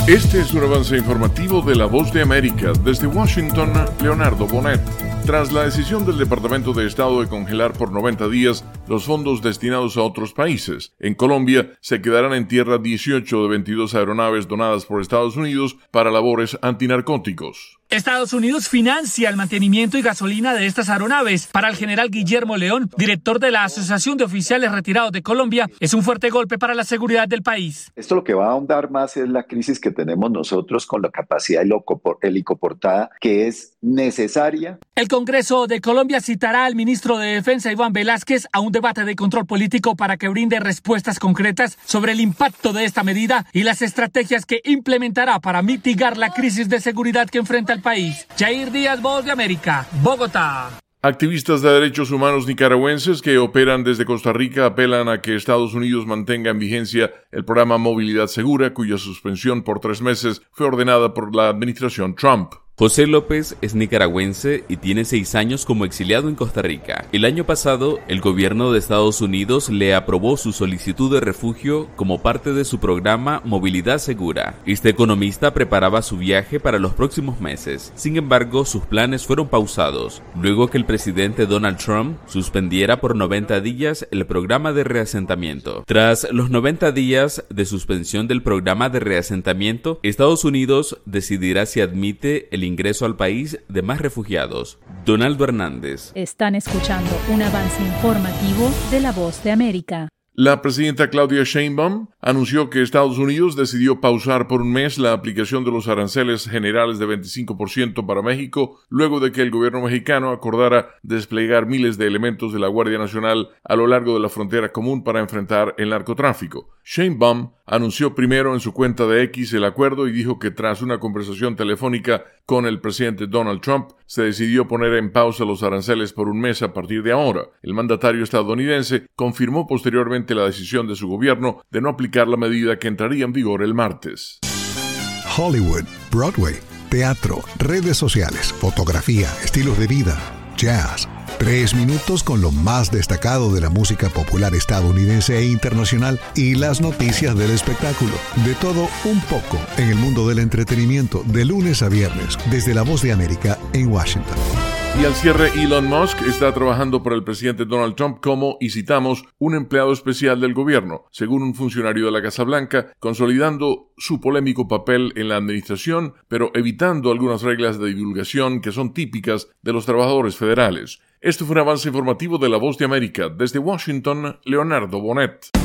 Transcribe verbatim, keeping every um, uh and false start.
Este es un avance informativo de La Voz de América. Desde Washington, Leonardo Bonet. Tras la decisión del Departamento de Estado de congelar por noventa días los fondos destinados a otros países, en Colombia se quedarán en tierra dieciocho de veintidós aeronaves donadas por Estados Unidos para labores antinarcóticos. Estados Unidos financia el mantenimiento y gasolina de estas aeronaves. Para el general Guillermo León, director de la Asociación de Oficiales Retirados de Colombia, es un fuerte golpe para la seguridad del país. Esto lo que va a ahondar más es la crisis que tenemos nosotros con la capacidad helicoportada, que es necesaria. El Congreso de Colombia citará al ministro de Defensa, Iván Velásquez, a un debate de control político para que brinde respuestas concretas sobre el impacto de esta medida y las estrategias que implementará para mitigar la crisis de seguridad que enfrenta el país. Jair Díaz, Voz de América, Bogotá. Activistas de derechos humanos nicaragüenses que operan desde Costa Rica apelan a que Estados Unidos mantenga en vigencia el programa Movilidad Segura, cuya suspensión por tres meses fue ordenada por la administración Trump. José López es nicaragüense y tiene seis años como exiliado en Costa Rica. El año pasado, el gobierno de Estados Unidos le aprobó su solicitud de refugio como parte de su programa Movilidad Segura. Este economista preparaba su viaje para los próximos meses. Sin embargo, sus planes fueron pausados, luego que el presidente Donald Trump suspendiera por noventa días el programa de reasentamiento. Tras los noventa días de suspensión del programa de reasentamiento, Estados Unidos decidirá si admite el ingreso al país de más refugiados. Donaldo Hernández. Están escuchando un avance informativo de La Voz de América. La presidenta Claudia Sheinbaum anunció que Estados Unidos decidió pausar por un mes la aplicación de los aranceles generales de veinticinco por ciento para México, luego de que el gobierno mexicano acordara desplegar miles de elementos de la Guardia Nacional a lo largo de la frontera común para enfrentar el narcotráfico. Sheinbaum anunció primero en su cuenta de X el acuerdo y dijo que tras una conversación telefónica con el presidente Donald Trump, se decidió poner en pausa los aranceles por un mes a partir de ahora. El mandatario estadounidense confirmó posteriormente la decisión de su gobierno de no aplicar la medida que entraría en vigor el martes. Hollywood, Broadway, teatro, redes sociales, fotografía, estilos de vida, jazz. Tres minutos con lo más destacado de la música popular estadounidense e internacional y las noticias del espectáculo. De todo un poco en el mundo del entretenimiento de lunes a viernes desde La Voz de América en Washington. Y al cierre, Elon Musk está trabajando para el presidente Donald Trump como, y citamos, un empleado especial del gobierno, según un funcionario de la Casa Blanca, consolidando su polémico papel en la administración, pero evitando algunas reglas de divulgación que son típicas de los trabajadores federales. Este fue un avance informativo de La Voz de América. Desde Washington, Leonardo Bonet.